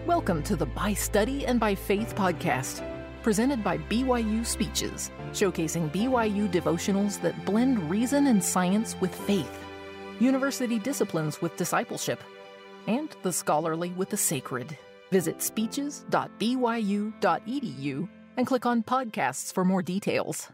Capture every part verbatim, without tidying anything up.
Welcome to the By Study and By Faith podcast, presented by B Y U Speeches, showcasing B Y U devotionals that blend reason and science with faith, university disciplines with discipleship, and the scholarly with the sacred. Visit speeches dot b y u dot e d u and click on podcasts for more details.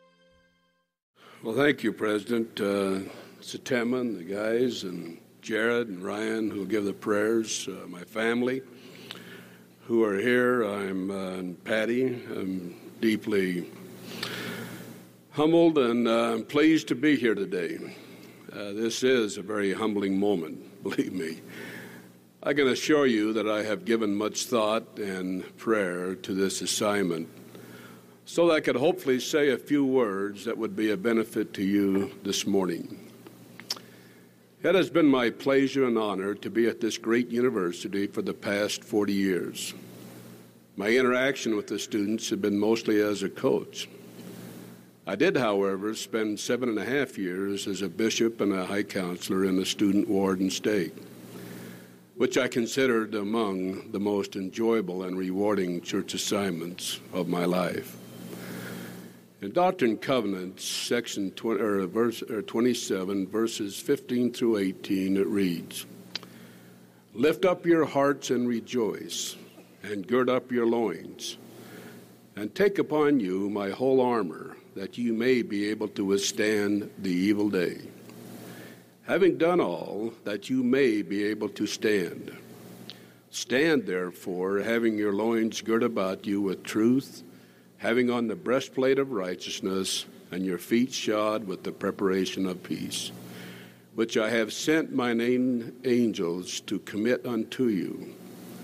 Well, thank you, President. Uh, Satema and the guys, and Jared and Ryan, who will give the prayers, uh, my family who are here. I'm uh, Patty. I'm deeply humbled and uh, pleased to be here today. Uh, this is a very humbling moment, believe me. I can assure you that I have given much thought and prayer to this assignment so that I could hopefully say a few words that would be a benefit to you this morning. It has been my pleasure and honor to be at this great university for the past forty years. My interaction with the students have been mostly as a coach. I did, however, spend seven and a half years as a bishop and a high counselor in the student ward and stake, which I considered among the most enjoyable and rewarding church assignments of my life. In Doctrine and Covenants, section twenty, or verse, or twenty-seven, verses fifteen through eighteen, it reads, "Lift up your hearts and rejoice, and gird up your loins, and take upon you my whole armor, that you may be able to withstand the evil day. Having done all, that you may be able to stand. Stand therefore, having your loins girt about you with truth, having on the breastplate of righteousness, and your feet shod with the preparation of peace, which I have sent mine angels to commit unto you,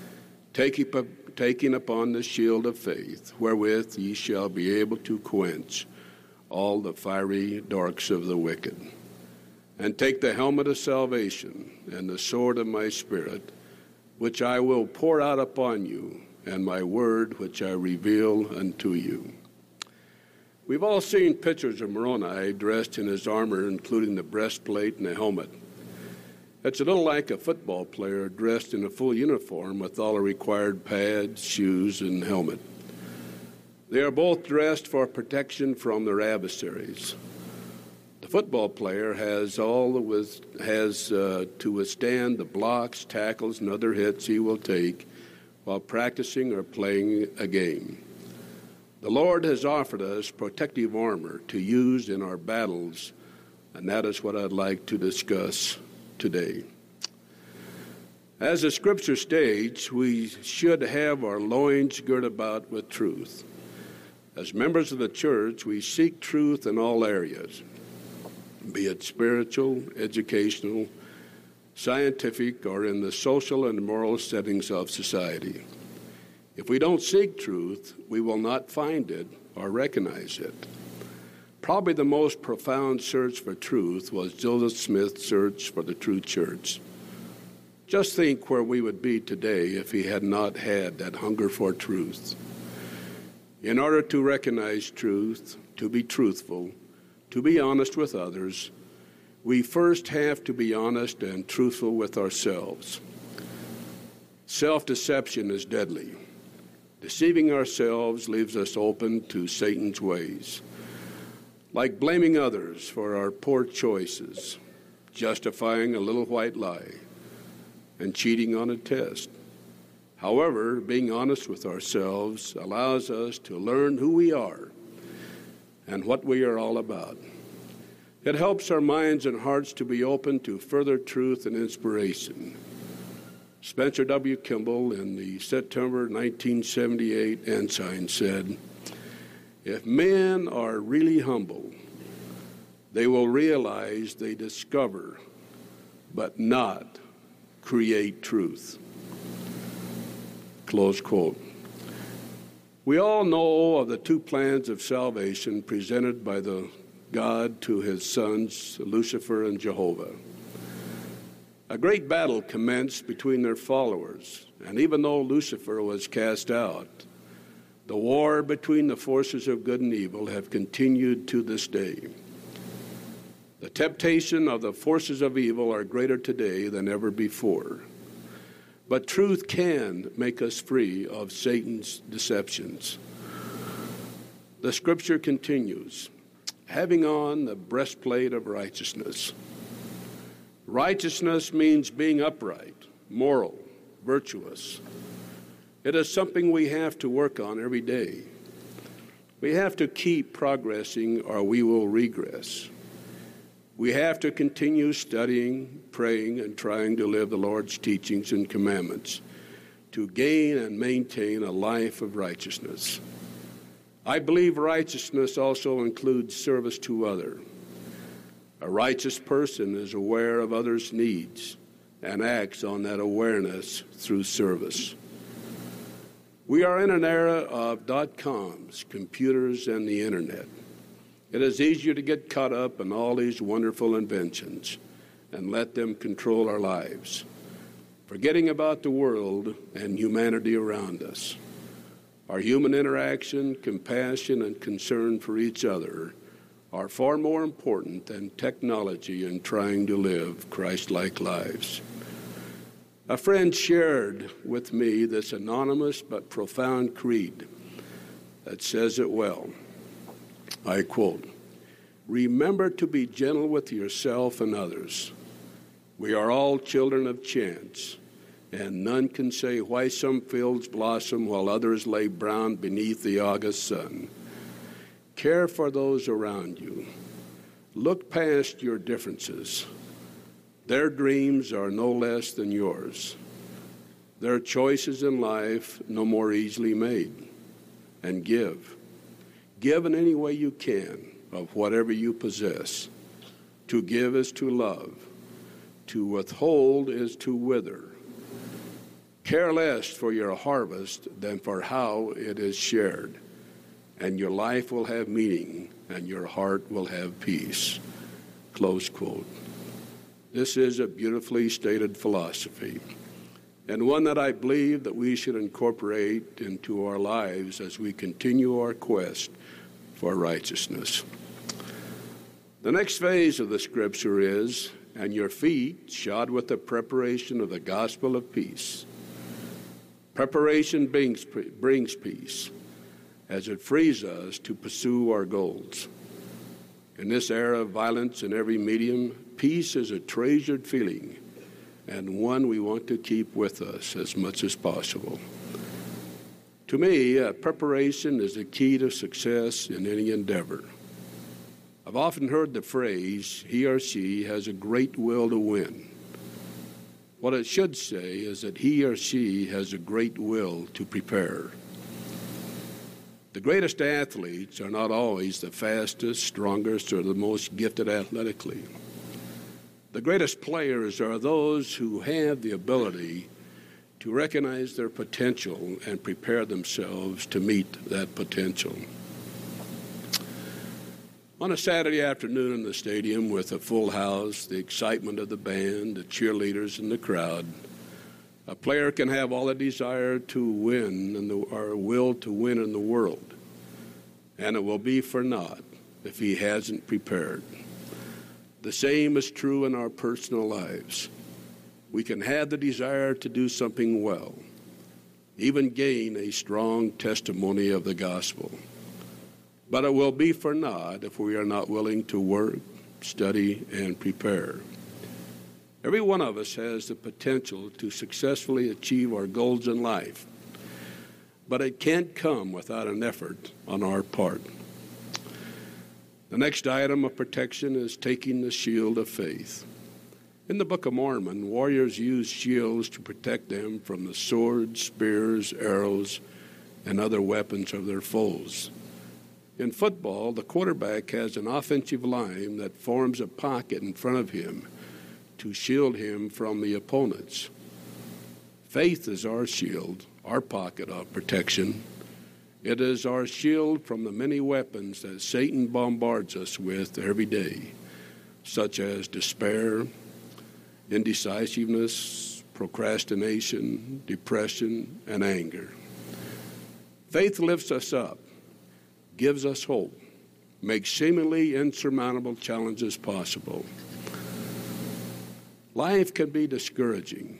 taking upon the shield of faith, wherewith ye shall be able to quench all the fiery darts of the wicked. And take the helmet of salvation and the sword of my Spirit, which I will pour out upon you, and my word which I reveal unto you." We've all seen pictures of Moroni dressed in his armor, including the breastplate and the helmet. It's a little like a football player dressed in a full uniform with all the required pads, shoes, and helmet. They are both dressed for protection from their adversaries. The football player has all the with, has uh, to withstand the blocks, tackles, and other hits he will take while practicing or playing a game. The Lord has offered us protective armor to use in our battles, and that is what I'd like to discuss today. As the scripture states, we should have our loins girt about with truth. As members of the church, we seek truth in all areas, be it spiritual, educational, scientific, or in the social and moral settings of society. If we don't seek truth, we will not find it or recognize it. Probably the most profound search for truth was Joseph Smith's search for the true church. Just think where we would be today if he had not had that hunger for truth. In order to recognize truth, to be truthful, to be honest with others, we first have to be honest and truthful with ourselves. Self-deception is deadly. Deceiving ourselves leaves us open to Satan's ways, like blaming others for our poor choices, justifying a little white lie, and cheating on a test. However, being honest with ourselves allows us to learn who we are and what we are all about. It helps our minds and hearts to be open to further truth and inspiration. Spencer W. Kimball, in the September nineteen seventy-eight Ensign, said, "If men are really humble, they will realize they discover, but not create truth." Close quote. We all know of the two plans of salvation presented by the God to his sons, Lucifer and Jehovah. A great battle commenced between their followers, and even though Lucifer was cast out, the war between the forces of good and evil have continued to this day. The temptation of the forces of evil are greater today than ever before. But truth can make us free of Satan's deceptions. The scripture continues, having on the breastplate of righteousness. Righteousness means being upright, moral, virtuous. It is something we have to work on every day. We have to keep progressing or we will regress. We have to continue studying, praying, and trying to live the Lord's teachings and commandments to gain and maintain a life of righteousness. I believe righteousness also includes service to others. A righteous person is aware of others' needs and acts on that awareness through service. We are in an era of dot-coms, computers, and the internet. It is easier to get caught up in all these wonderful inventions and let them control our lives, forgetting about the world and humanity around us. Our human interaction, compassion, and concern for each other are far more important than technology in trying to live Christ-like lives. A friend shared with me this anonymous but profound creed that says it well. I quote, "Remember to be gentle with yourself and others. We are all children of chance, and none can say why some fields blossom while others lay brown beneath the August sun. Care for those around you. Look past your differences. Their dreams are no less than yours. Their choices in life no more easily made. And give. Give in any way you can of whatever you possess. To give is to love. To withhold is to wither. Care less for your harvest than for how it is shared, and your life will have meaning, and your heart will have peace." Close quote. This is a beautifully stated philosophy, and one that I believe that we should incorporate into our lives as we continue our quest for righteousness. The next phase of the scripture is, "And your feet shod with the preparation of the gospel of peace." Preparation brings, brings peace, as it frees us to pursue our goals. In this era of violence in every medium, peace is a treasured feeling and one we want to keep with us as much as possible. To me, uh, preparation is the key to success in any endeavor. I've often heard the phrase, "he or she has a great will to win." What it should say is that he or she has a great will to prepare. The greatest athletes are not always the fastest, strongest, or the most gifted athletically. The greatest players are those who have the ability to recognize their potential and prepare themselves to meet that potential. On a Saturday afternoon in the stadium with a full house, the excitement of the band, the cheerleaders, and the crowd, a player can have all the desire to win and the, or will to win in the world, and it will be for naught if he hasn't prepared. The same is true in our personal lives. We can have the desire to do something well, even gain a strong testimony of the gospel. But it will be for naught if we are not willing to work, study, and prepare. Every one of us has the potential to successfully achieve our goals in life, but it can't come without an effort on our part. The next item of protection is taking the shield of faith. In the Book of Mormon, warriors use shields to protect them from the swords, spears, arrows, and other weapons of their foes. In football, the quarterback has an offensive line that forms a pocket in front of him to shield him from the opponents. Faith is our shield, our pocket of protection. It is our shield from the many weapons that Satan bombards us with every day, such as despair, indecisiveness, procrastination, depression, and anger. Faith lifts us up, gives us hope, makes seemingly insurmountable challenges possible. Life can be discouraging,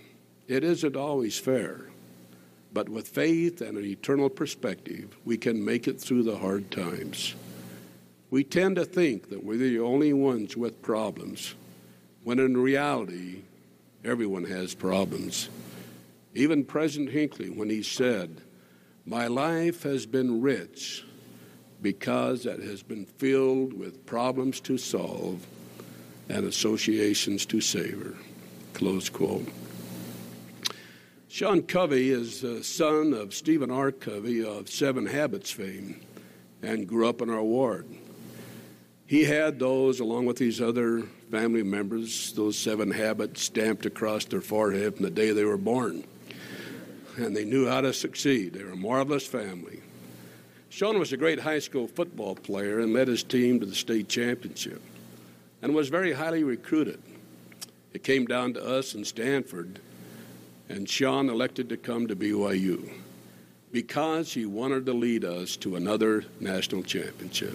It isn't always fair, but with faith and an eternal perspective, we can make it through the hard times. We tend to think that we're the only ones with problems, when in reality, everyone has problems. Even President Hinckley, when he said, "My life has been rich because it has been filled with problems to solve and associations to savor," close quote. Sean Covey is the son of Stephen R. Covey of Seven Habits fame and grew up in our ward. He had those, along with these other family members, those seven habits stamped across their forehead from the day they were born. And they knew how to succeed. They were a marvelous family. Sean was a great high school football player and led his team to the state championship and was very highly recruited. It came down to us in Stanford, and Sean elected to come to B Y U because he wanted to lead us to another national championship.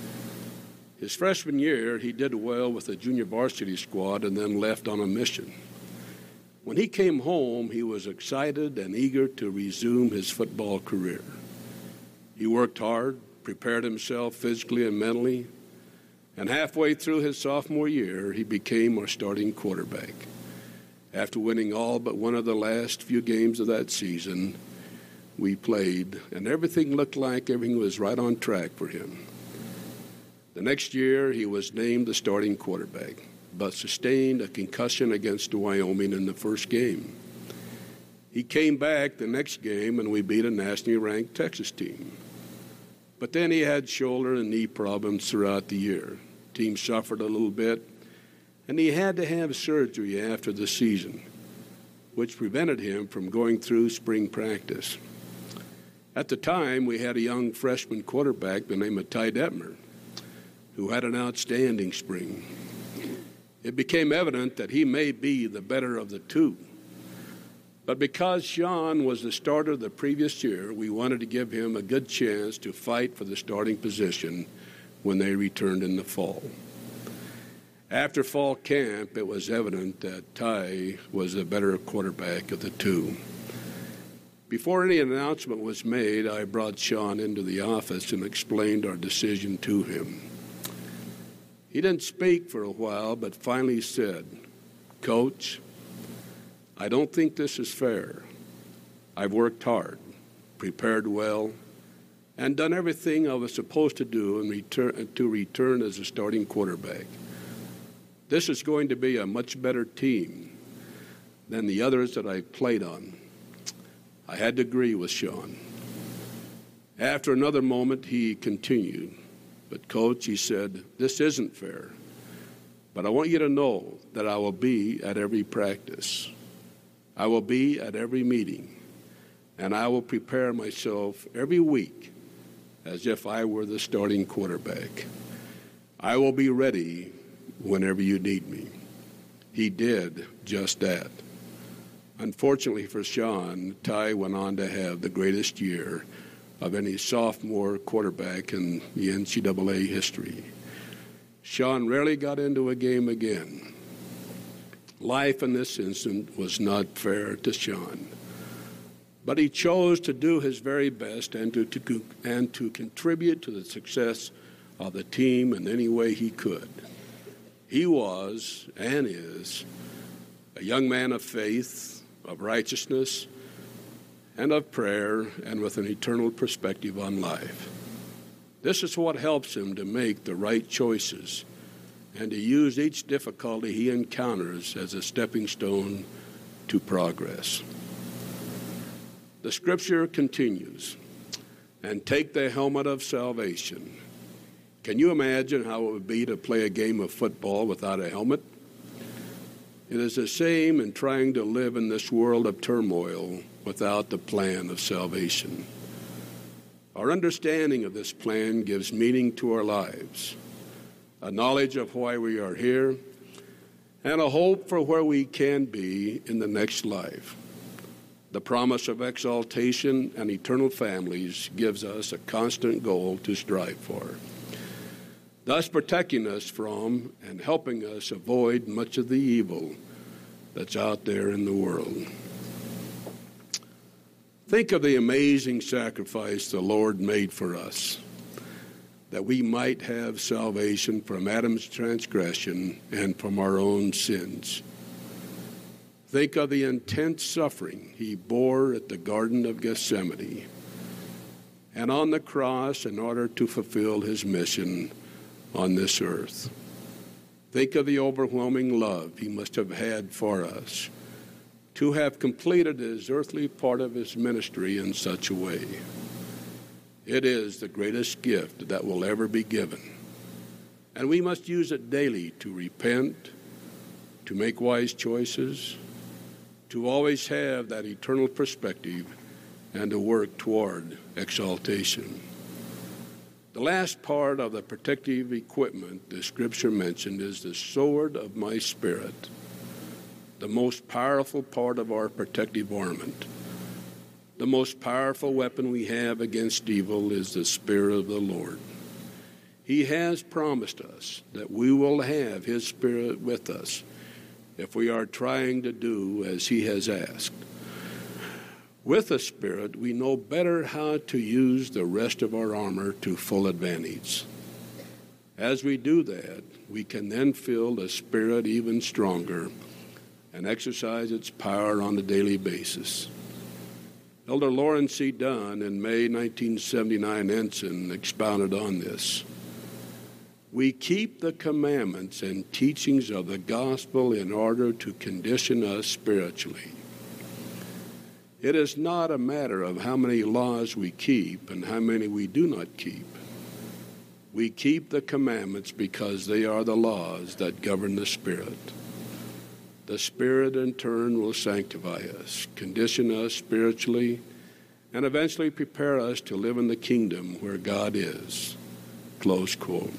His freshman year, he did well with the junior varsity squad and then left on a mission. When he came home, he was excited and eager to resume his football career. He worked hard, prepared himself physically and mentally, and halfway through his sophomore year, he became our starting quarterback. After winning all but one of the last few games of that season, we played, and everything looked like everything was right on track for him. The next year, he was named the starting quarterback, but sustained a concussion against Wyoming in the first game. He came back the next game, and we beat a nationally ranked Texas team. But then he had shoulder and knee problems throughout the year. The team suffered a little bit, and he had to have surgery after the season, which prevented him from going through spring practice. At the time, we had a young freshman quarterback by the name of Ty Detmer, who had an outstanding spring. It became evident that he may be the better of the two. But because Sean was the starter the previous year, we wanted to give him a good chance to fight for the starting position when they returned in the fall. After fall camp, it was evident that Ty was the better quarterback of the two. Before any announcement was made, I brought Sean into the office and explained our decision to him. He didn't speak for a while, but finally said, "Coach, I don't think this is fair. I've worked hard, prepared well, and done everything I was supposed to do in return, to return as a starting quarterback. This is going to be a much better team than the others that I played on." I had to agree with Sean. After another moment, he continued, "But Coach," he said, "this isn't fair. But I want you to know that I will be at every practice. I will be at every meeting, and I will prepare myself every week as if I were the starting quarterback. I will be ready whenever you need me." He did just that. Unfortunately for Sean, Ty went on to have the greatest year of any sophomore quarterback in the N C double A history. Sean rarely got into a game again. Life in this instant was not fair to Sean, but he chose to do his very best and to, to, and to contribute to the success of the team in any way he could. He was and is a young man of faith, of righteousness, and of prayer, and with an eternal perspective on life. This is what helps him to make the right choices and to use each difficulty he encounters as a stepping stone to progress. The scripture continues, "And take the helmet of salvation." Can you imagine how it would be to play a game of football without a helmet? It is the same in trying to live in this world of turmoil without the plan of salvation. Our understanding of this plan gives meaning to our lives, a knowledge of why we are here, and a hope for where we can be in the next life. The promise of exaltation and eternal families gives us a constant goal to strive for, thus protecting us from and helping us avoid much of the evil that's out there in the world. Think of the amazing sacrifice the Lord made for us, that we might have salvation from Adam's transgression and from our own sins. Think of the intense suffering he bore at the Garden of Gethsemane and on the cross in order to fulfill his mission on this earth. Think of the overwhelming love he must have had for us to have completed his earthly part of his ministry in such a way. It is the greatest gift that will ever be given, and we must use it daily to repent, to make wise choices, to always have that eternal perspective, and to work toward exaltation. The last part of the protective equipment the Scripture mentioned is the sword of my Spirit, the most powerful part of our protective armament. The most powerful weapon we have against evil is the Spirit of the Lord. He has promised us that we will have his Spirit with us if we are trying to do as he has asked. With the Spirit, we know better how to use the rest of our armor to full advantage. As we do that, we can then feel the Spirit even stronger and exercise its power on a daily basis. Elder Lawrence C. Dunn, in May nineteen seventy-nine Ensign, expounded on this. We keep the commandments and teachings of the gospel in order to condition us spiritually. It is not a matter of how many laws we keep and how many we do not keep. We keep the commandments because they are the laws that govern the Spirit. The Spirit, in turn, will sanctify us, condition us spiritually, and eventually prepare us to live in the kingdom where God is. Close quote.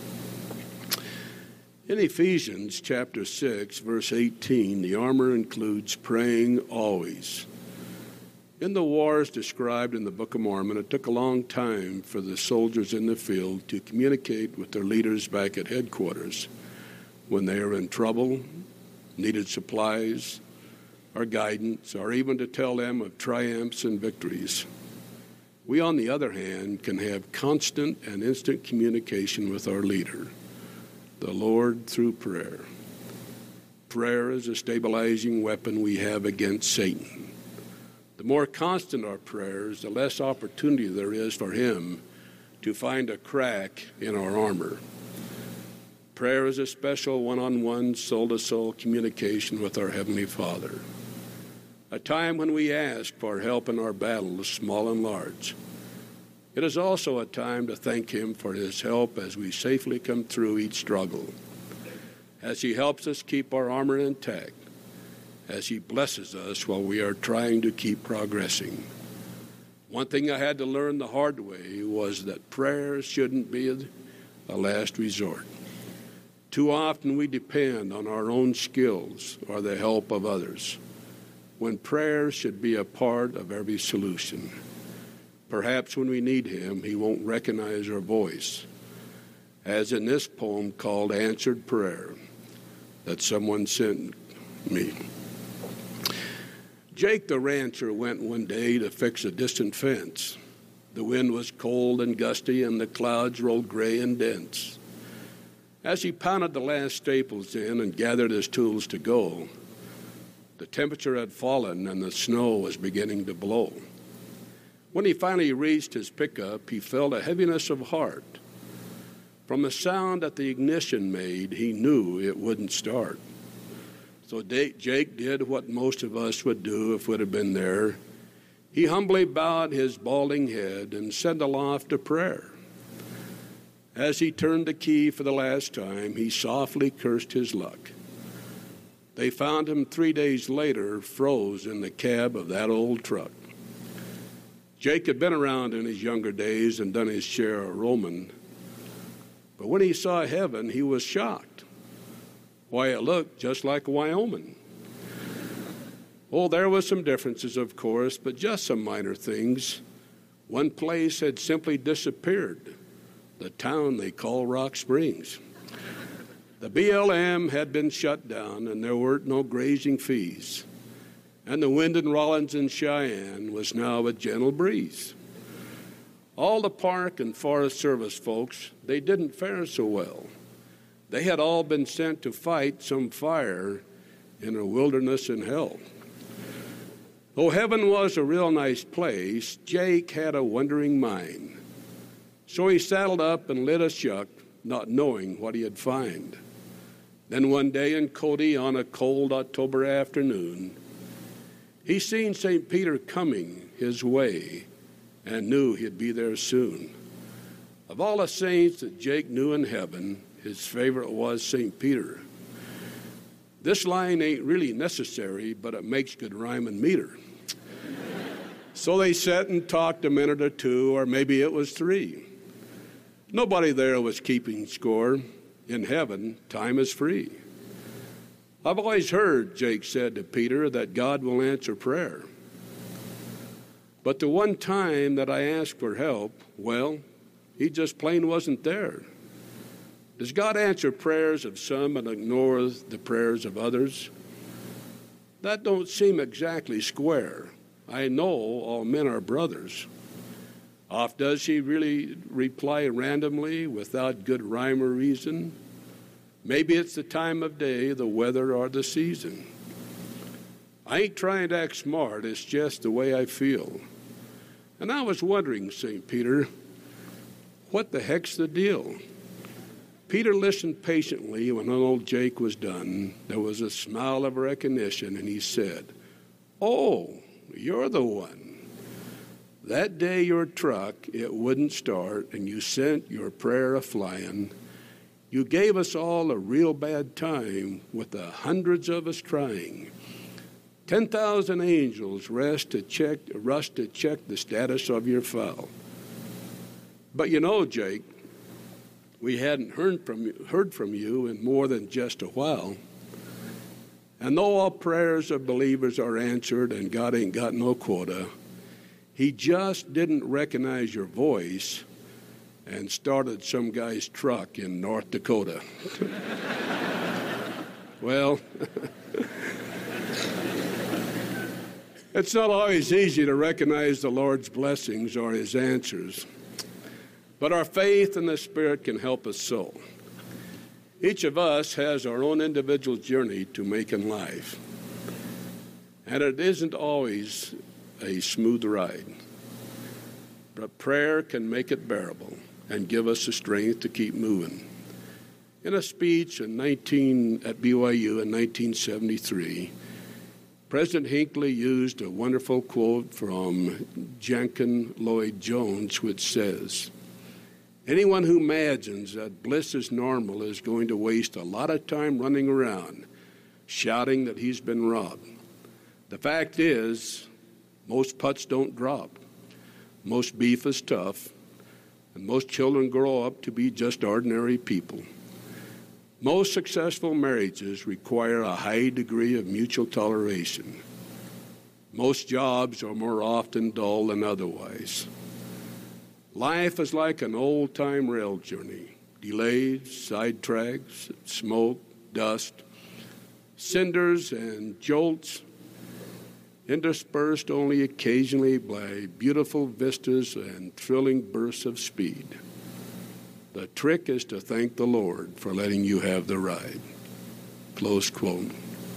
In Ephesians chapter six, verse eighteen, the armor includes praying always. In the wars described in the Book of Mormon, it took a long time for the soldiers in the field to communicate with their leaders back at headquarters when they were in trouble, needed supplies or guidance, or even to tell them of triumphs and victories. We, on the other hand, can have constant and instant communication with our leader, the Lord, through prayer. Prayer is a stabilizing weapon we have against Satan. The more constant our prayers, the less opportunity there is for him to find a crack in our armor. Prayer is a special one-on-one, soul-to-soul communication with our Heavenly Father, a time when we ask for help in our battles, small and large. It is also a time to thank him for his help as we safely come through each struggle, as he helps us keep our armor intact, as he blesses us while we are trying to keep progressing. One thing I had to learn the hard way was that prayer shouldn't be a last resort. Too often we depend on our own skills or the help of others, when prayer should be a part of every solution. Perhaps when we need him, he won't recognize our voice, as in this poem called Answered Prayer that someone sent me. Jake the rancher went one day to fix a distant fence. The wind was cold and gusty, and the clouds rolled gray and dense. As he pounded the last staples in and gathered his tools to go, the temperature had fallen and the snow was beginning to blow. When he finally reached his pickup, he felt a heaviness of heart. From the sound that the ignition made, he knew it wouldn't start. So Jake did what most of us would do if we'd have been there. He humbly bowed his balding head and sent aloft a prayer. As he turned the key for the last time, he softly cursed his luck. They found him three days later, froze in the cab of that old truck. Jake had been around in his younger days and done his share of roaming, but when he saw heaven, he was shocked. Why, it looked just like Wyoming. Oh, there was some differences, of course, but just some minor things. One place had simply disappeared, the town they call Rock Springs. The B L M had been shut down, and there were no grazing fees. and the wind in Rollins and Cheyenne was now a gentle breeze. All the Park and Forest Service folks, they didn't fare so well. They had all been sent to fight some fire in a wilderness in hell. Though heaven was a real nice place, Jake had a wandering mind. So he saddled up and lit a shuck, not knowing what he'd find. Then one day in Cody on a cold October afternoon, he seen Saint Peter coming his way and knew he'd be there soon. Of all the saints that Jake knew in heaven, his favorite was Saint Peter. This line ain't really necessary, but it makes good rhyme and meter. So they sat and talked a minute or two, or maybe it was three. Nobody there was keeping score. In heaven, time is free. I've always heard, Jake said to Peter, that God will answer prayer. But the one time that I asked for help, well, he just plain wasn't there. Does God answer prayers of some and ignore the prayers of others? That don't seem exactly square. I know all men are brothers. Oft does he really reply randomly without good rhyme or reason? Maybe it's the time of day, the weather, or the season. I ain't trying to act smart, it's just the way I feel. And I was wondering, Saint Peter, what the heck's the deal? Peter listened patiently when old Jake was done. There was a smile of recognition, and he said, "Oh, you're the one. That day your truck, it wouldn't start, and you sent your prayer a-flying. You gave us all a real bad time with the hundreds of us trying. Ten thousand angels rest to check, rush to check the status of your file. But you know, Jake, we hadn't heard from you, heard from you in more than just a while. And though all prayers of believers are answered and God ain't got no quota, he just didn't recognize your voice and started some guy's truck in North Dakota." Well, it's not always easy to recognize the Lord's blessings or his answers, but our faith in the Spirit can help us so. Each of us has our own individual journey to make in life, and it isn't always a smooth ride. But prayer can make it bearable and give us the strength to keep moving. In a speech in nineteen, at B Y U in nineteen seventy-three, President Hinckley used a wonderful quote from Jenkin Lloyd Jones, which says, "Anyone who imagines that bliss is normal is going to waste a lot of time running around shouting that he's been robbed. The fact is, most putts don't drop. Most beef is tough, and most children grow up to be just ordinary people. Most successful marriages require a high degree of mutual toleration. Most jobs are more often dull than otherwise. Life is like an old-time rail journey. Delays, sidetracks, smoke, dust, cinders, and jolts, interspersed only occasionally by beautiful vistas and thrilling bursts of speed. The trick is to thank the Lord for letting you have the ride." Close quote.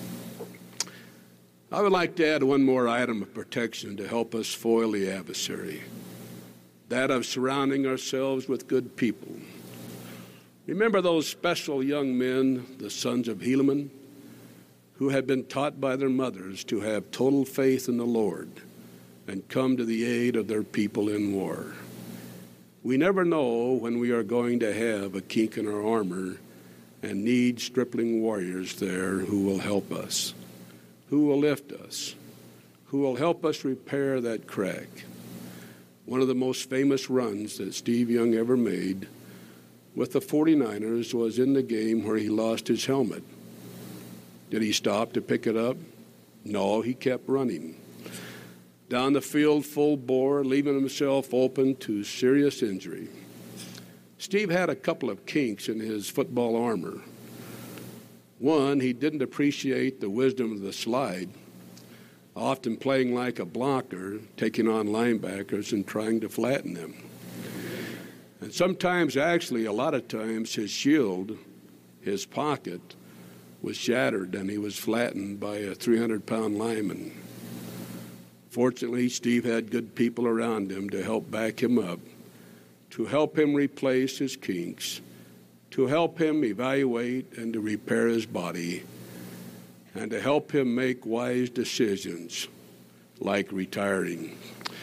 I would like to add one more item of protection to help us foil the adversary, that of surrounding ourselves with good people. Remember those special young men, the sons of Helaman, who had been taught by their mothers to have total faith in the Lord and come to the aid of their people in war. We never know when we are going to have a kink in our armor and need stripling warriors there who will help us, who will lift us, who will help us repair that crack. One of the most famous runs that Steve Young ever made with the forty-niners was in the game where he lost his helmet. Did he stop to pick it up? No, he kept running. Down the field full bore, leaving himself open to serious injury. Steve had a couple of kinks in his football armor. One, he didn't appreciate the wisdom of the slide. often playing like a blocker, taking on linebackers and trying to flatten them. And sometimes, actually, a lot of times, his shield, his pocket, was shattered and he was flattened by a three hundred pound lineman. Fortunately, Steve had good people around him to help back him up, to help him replace his kinks, to help him evaluate and to repair his body, and to help him make wise decisions, like retiring.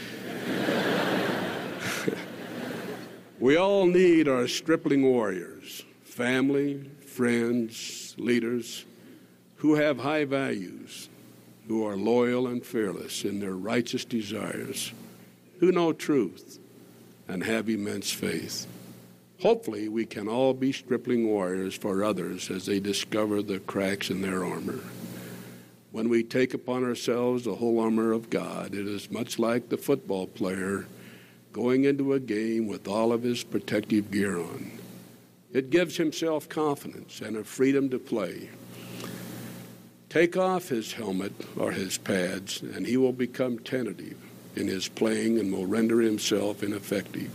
We all need our stripling warriors, family, friends, leaders, who have high values, who are loyal and fearless in their righteous desires, who know truth and have immense faith. Hopefully, we can all be stripling warriors for others as they discover the cracks in their armor. When we take upon ourselves the whole armor of God, it is much like the football player going into a game with all of his protective gear on. It gives him self-confidence and a freedom to play. Take off his helmet or his pads, and he will become tentative in his playing and will render himself ineffective.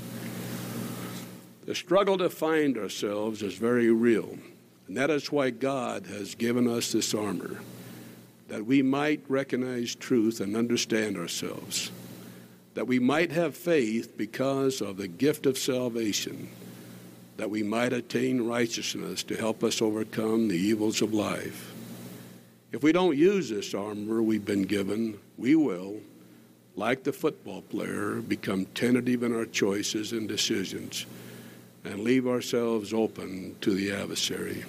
The struggle to find ourselves is very real, and that is why God has given us this armor, that we might recognize truth and understand ourselves, that we might have faith because of the gift of salvation, that we might attain righteousness to help us overcome the evils of life. If we don't use this armor we've been given, we will, like the football player, become tentative in our choices and decisions and leave ourselves open to the adversary.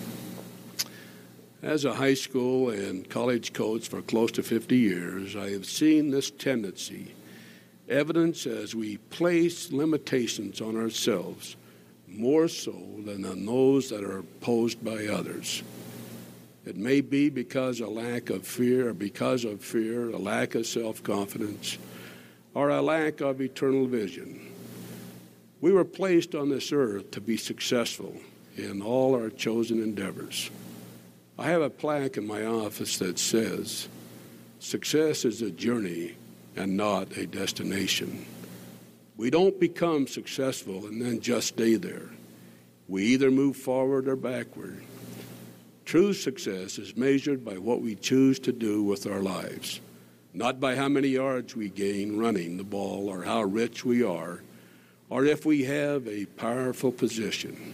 As a high school and college coach for close to fifty years, I have seen this tendency, evidence as we place limitations on ourselves, more so than on those that are posed by others. It may be because of a lack of fear, or because of fear, a lack of self-confidence, or a lack of eternal vision. We were placed on this earth to be successful in all our chosen endeavors. I have a plaque in my office that says, "Success is a journey and not a destination." We don't become successful and then just stay there. We either move forward or backward. True success is measured by what we choose to do with our lives, not by how many yards we gain running the ball or how rich we are, or if we have a powerful position.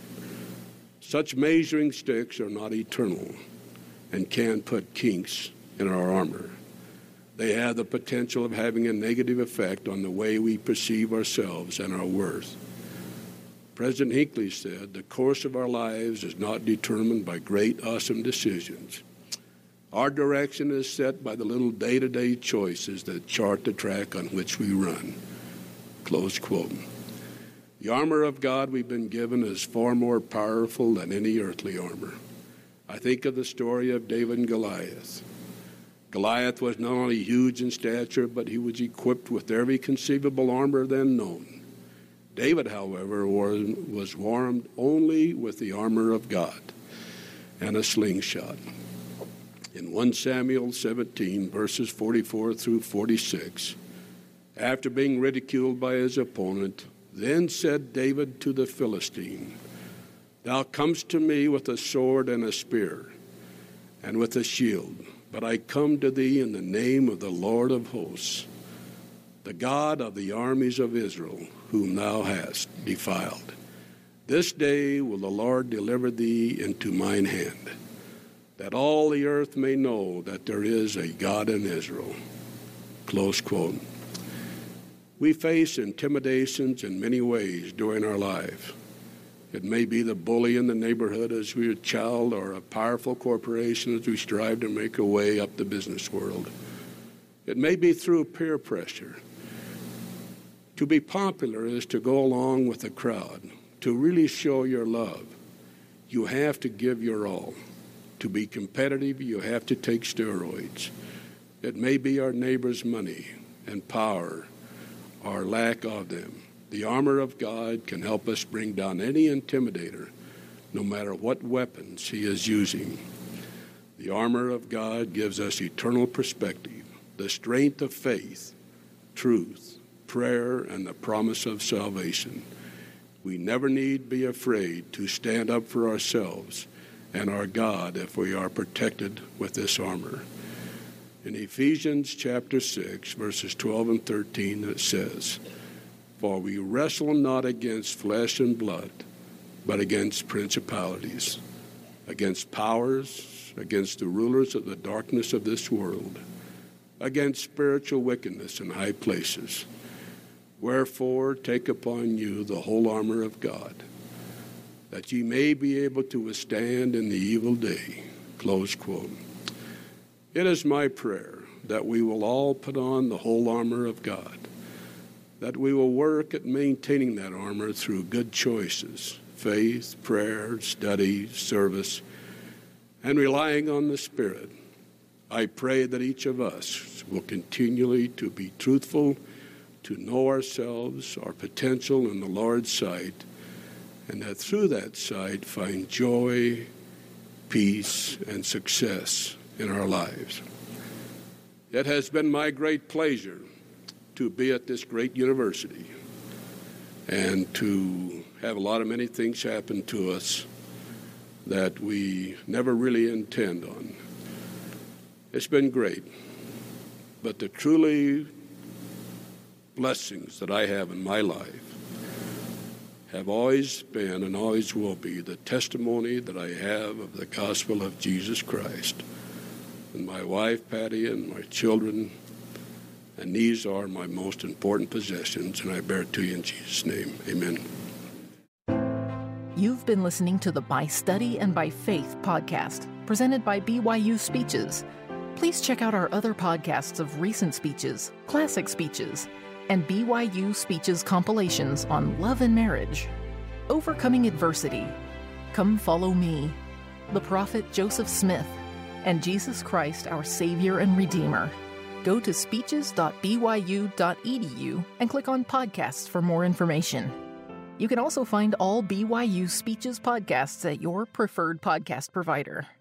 Such measuring sticks are not eternal and can put kinks in our armor. They have the potential of having a negative effect on the way we perceive ourselves and our worth. President Hinckley said, "The course of our lives is not determined by great, awesome decisions. Our direction is set by the little day-to-day choices that chart the track on which we run." Close quote. The armor of God we've been given is far more powerful than any earthly armor. I think of the story of David and Goliath. Goliath was not only huge in stature, but he was equipped with every conceivable armor then known. David, however, was armed only with the armor of God and a slingshot. In First Samuel seventeen, verses forty-four through forty-six, after being ridiculed by his opponent, then said David to the Philistine, "Thou comest to me with a sword and a spear, and with a shield, but I come to thee in the name of the Lord of hosts, the God of the armies of Israel, whom thou hast defiled. This day will the Lord deliver thee into mine hand, that all the earth may know that there is a God in Israel." Close quote. We face intimidations in many ways during our life. It may be the bully in the neighborhood as we're a child, or a powerful corporation as we strive to make our way up the business world. It may be through peer pressure. To be popular is to go along with the crowd. To really show your love, you have to give your all. To be competitive, you have to take steroids. It may be our neighbor's money and power, or lack of them. The armor of God can help us bring down any intimidator, no matter what weapons he is using. The armor of God gives us eternal perspective the strength of faith, truth, prayer, and the promise of salvation. We never need be afraid to stand up for ourselves and our God if we are protected with this armor. In Ephesians chapter six, verses twelve and thirteen, it says, "For we wrestle not against flesh and blood, but against principalities, against powers, against the rulers of the darkness of this world, against spiritual wickedness in high places. Wherefore take upon you the whole armor of God, that ye may be able to withstand in the evil day." Close quote. It is my prayer that we will all put on the whole armor of God, that we will work at maintaining that armor through good choices, faith, prayer, study, service, and relying on the Spirit. I pray that each of us will continually to be truthful, to know ourselves, our potential in the Lord's sight, and that through that sight find joy, peace, and success in our lives. It has been my great pleasure to be at this great university and to have a lot of many things happen to us that we never really intend on. It's been great, but the truly blessings that I have in my life have always been and always will be the testimony that I have of the gospel of Jesus Christ. And my wife, Patty, and my children, and these are my most important possessions, and I bear it to you in Jesus' name. Amen. You've been listening to the By Study and By Faith podcast, presented by B Y U Speeches. Please check out our other podcasts of recent speeches, classic speeches, and B Y U Speeches compilations on love and marriage, overcoming adversity, Come Follow Me, the prophet Joseph Smith, and Jesus Christ, our Savior and Redeemer. Go to speeches dot b y u dot e d u and click on podcasts for more information. You can also find all B Y U Speeches podcasts at your preferred podcast provider.